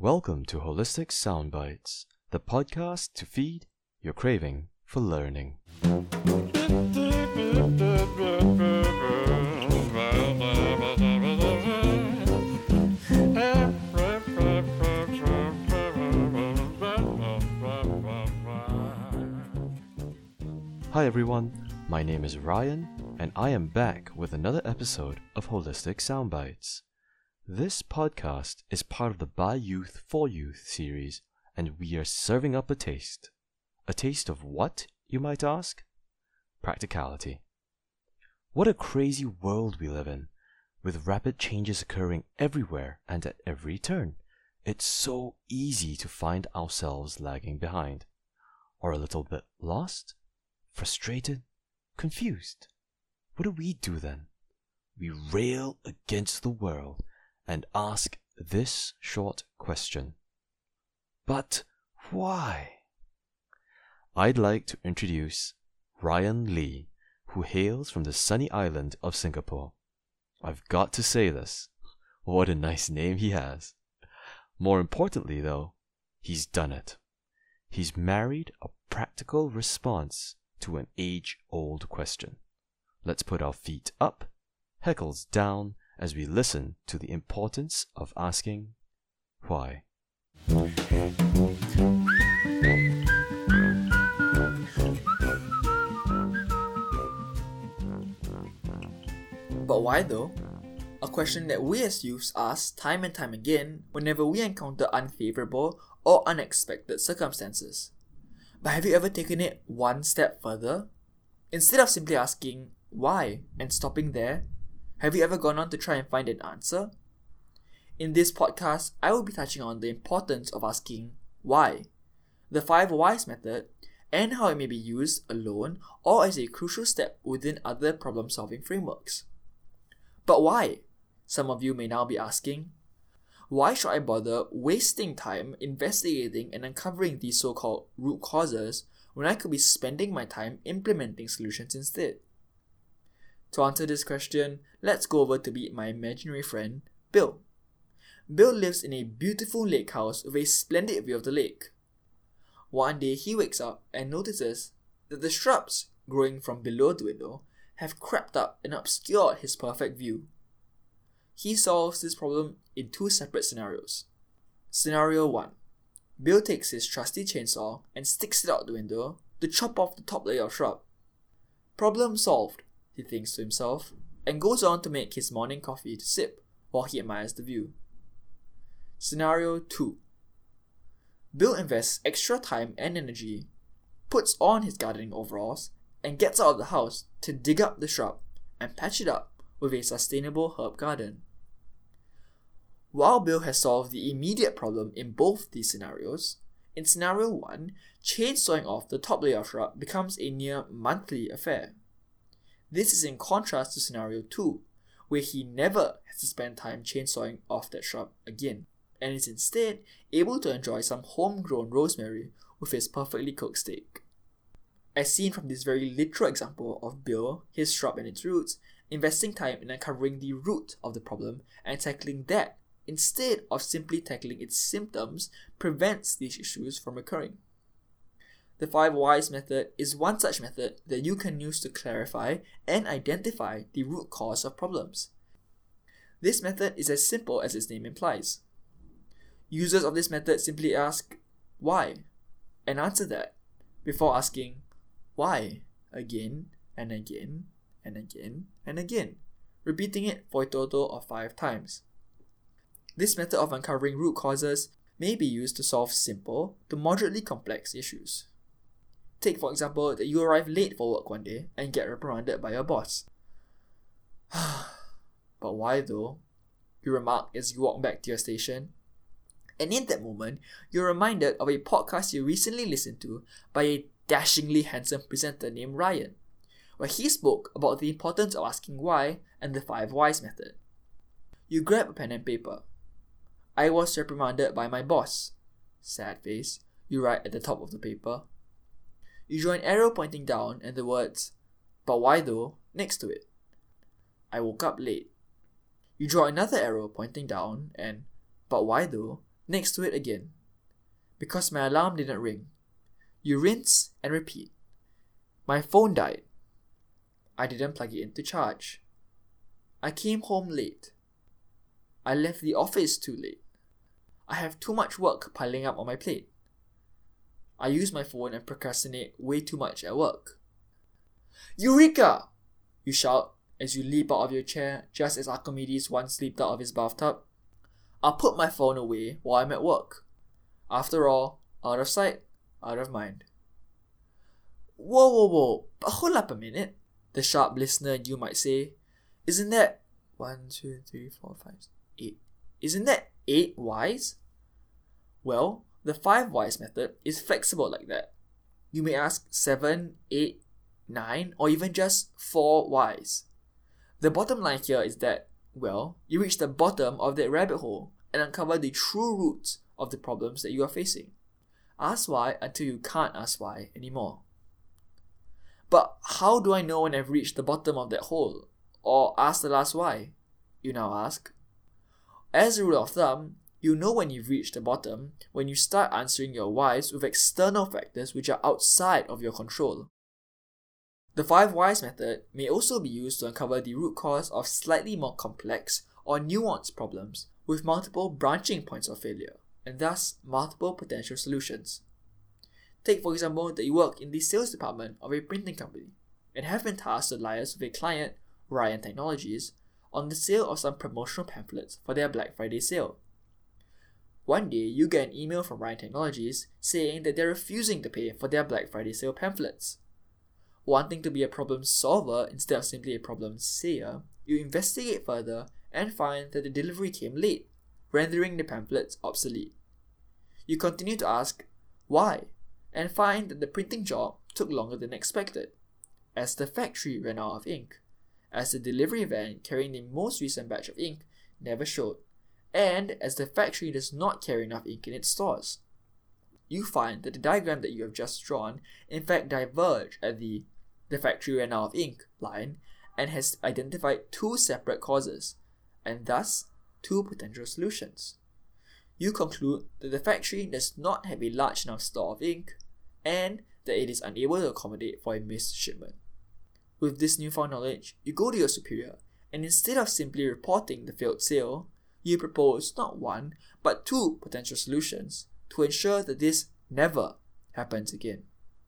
Welcome to Holistic Soundbites, the podcast to feed your craving for learning. Hi everyone, my name is Ryan, and I am back with another episode of Holistic Soundbites. This podcast is part of the By Youth for Youth series, and we are serving up a taste. A taste of what, you might ask? Practicality. What a crazy world we live in, with rapid changes occurring everywhere and at every turn. It's so easy to find ourselves lagging behind, or a little bit lost, frustrated, confused. What do we do then? We rail against the world and ask this short question. But why? I'd like to introduce Ryan Lee, who hails from the sunny island of Singapore. I've got to say this. What a nice name he has. More importantly, though, he's done it. He's married a practical response to an age-old question. Let's put our feet up, heckles down, as we listen to the importance of asking why. But why though? A question that we as youths ask time and time again whenever we encounter unfavorable or unexpected circumstances. But have you ever taken it one step further? Instead of simply asking why and stopping there, have you ever gone on to try and find an answer? In this podcast, I will be touching on the importance of asking why, the 5 whys method, and how it may be used alone or as a crucial step within other problem-solving frameworks. But why? Some of you may now be asking, why should I bother wasting time investigating and uncovering these so-called root causes when I could be spending my time implementing solutions instead? To answer this question, let's go over to meet my imaginary friend, Bill. Bill lives in a beautiful lake house with a splendid view of the lake. One day he wakes up and notices that the shrubs growing from below the window have crept up and obscured his perfect view. He solves this problem in 2 separate scenarios. Scenario 1. Bill takes his trusty chainsaw and sticks it out the window to chop off the top layer of shrub. Problem solved, he thinks to himself, and goes on to make his morning coffee to sip while he admires the view. Scenario 2. Bill invests extra time and energy, puts on his gardening overalls, and gets out of the house to dig up the shrub and patch it up with a sustainable herb garden. While Bill has solved the immediate problem in both these scenarios, in scenario 1, chainsawing off the top layer of shrub becomes a near monthly affair. This is in contrast to scenario 2, where he never has to spend time chainsawing off that shrub again, and is instead able to enjoy some homegrown rosemary with his perfectly cooked steak. As seen from this very literal example of Bill, his shrub and its roots, investing time in uncovering the root of the problem and tackling that instead of simply tackling its symptoms prevents these issues from occurring. The 5 whys method is one such method that you can use to clarify and identify the root cause of problems. This method is as simple as its name implies. Users of this method simply ask why and answer that before asking why again and again and again and again, repeating it for a total of 5 times. This method of uncovering root causes may be used to solve simple to moderately complex issues. Take for example that you arrive late for work one day and get reprimanded by your boss. But why though? You remark as you walk back to your station. And in that moment, you're reminded of a podcast you recently listened to by a dashingly handsome presenter named Ryan, where he spoke about the importance of asking why and the 5 whys method. You grab a pen and paper. I was reprimanded by my boss. Sad face, you write at the top of the paper. You draw an arrow pointing down and the words, but why though, next to it. I woke up late. You draw another arrow pointing down and, but why though, Next to it again. Because my alarm didn't ring. You rinse and repeat. My phone died. I didn't plug it in to charge. I came home late. I left the office too late. I have too much work piling up on my plate. I use my phone and procrastinate way too much at work. Eureka! You shout as you leap out of your chair just as Archimedes once leaped out of his bathtub. I'll put my phone away while I'm at work. After all, out of sight, out of mind. Whoa, but hold up a minute, the sharp listener in you might say. Isn't that 1, 2, 3, 4, 5, 8? Isn't that 8 whys? Well, the 5 whys method is flexible like that. You may ask 7, 8, 9, or even just 4 whys. The bottom line here is that, well, you reach the bottom of that rabbit hole and uncover the true roots of the problems that you are facing. Ask why until you can't ask why anymore. But how do I know when I've reached the bottom of that hole? Or ask the last why? You now ask. As a rule of thumb, you know when you've reached the bottom when you start answering your whys with external factors which are outside of your control. The 5 whys method may also be used to uncover the root cause of slightly more complex or nuanced problems with multiple branching points of failure, and thus multiple potential solutions. Take for example that you work in the sales department of a printing company and have been tasked to liaise with a client, Ryan Technologies, on the sale of some promotional pamphlets for their Black Friday sale. One day, you get an email from Ryan Technologies saying that they're refusing to pay for their Black Friday sale pamphlets. Wanting to be a problem solver instead of simply a problem sayer, you investigate further and find that the delivery came late, rendering the pamphlets obsolete. You continue to ask, why? And find that the printing job took longer than expected, as the factory ran out of ink, as the delivery van carrying the most recent batch of ink never showed, and as the factory does not carry enough ink in its stores. You find that the diagram that you have just drawn in fact diverge at the factory ran out of ink line and has identified 2 separate causes, and thus 2 potential solutions. You conclude that the factory does not have a large enough store of ink and that it is unable to accommodate for a missed shipment. With this newfound knowledge, you go to your superior and instead of simply reporting the failed sale, you propose not 1 but 2 potential solutions to ensure that this never happens again.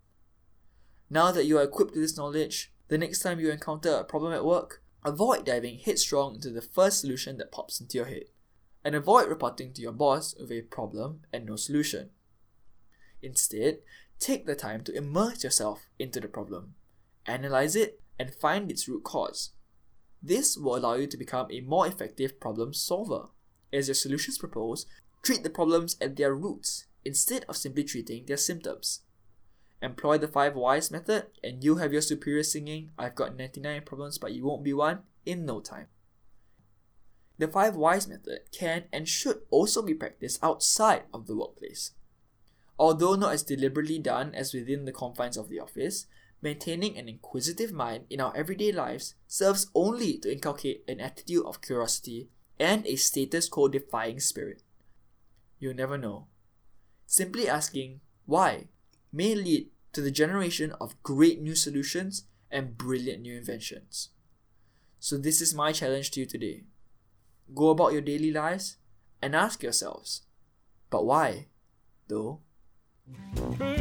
Now that you are equipped with this knowledge, the next time you encounter a problem at work, avoid diving headstrong into the first solution that pops into your head, and avoid reporting to your boss with a problem and no solution. Instead, take the time to immerse yourself into the problem, analyze it, and find its root cause. This will allow you to become a more effective problem solver, as your solutions proposed treat the problems at their roots instead of simply treating their symptoms. Employ the 5 whys method and you'll have your superior singing, "I've got 99 problems but you won't be one," in no time. The 5 whys method can and should also be practiced outside of the workplace. Although not as deliberately done as within the confines of the office, maintaining an inquisitive mind in our everyday lives serves only to inculcate an attitude of curiosity and a status quo defying spirit. You'll never know. Simply asking why may lead to the generation of great new solutions and brilliant new inventions. So this is my challenge to you today. Go about your daily lives and ask yourselves, but why, though?